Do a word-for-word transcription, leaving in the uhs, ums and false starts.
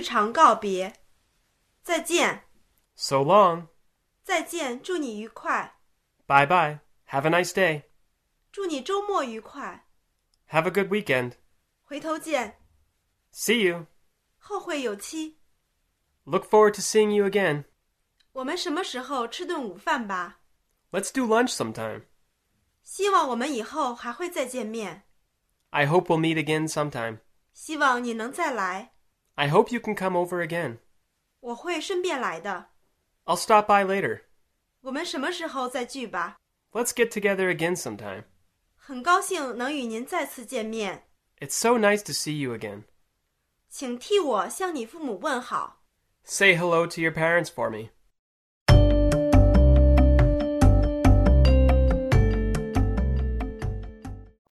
常告别。再见。 So long. 再见，祝你愉快。 Bye bye. Have a nice day. 祝你周末愉快。 Have a good weekend. 回头见。 See you. 后会有期。 Look forward to seeing you again. 我们什么时候吃顿午饭吧？ Let's do lunch sometime. 希望我们以后还会再见面。 I hope we'll meet again sometime. 希望你能再来。 I hope you can come over again. 我会顺便来的。 I'll stop by later. 我们什么时候再聚吧？ Let's get together again sometime. 很高兴能与您再次见面。 It's so nice to see you again. 请替我向你父母问好。 Say hello to your parents for me.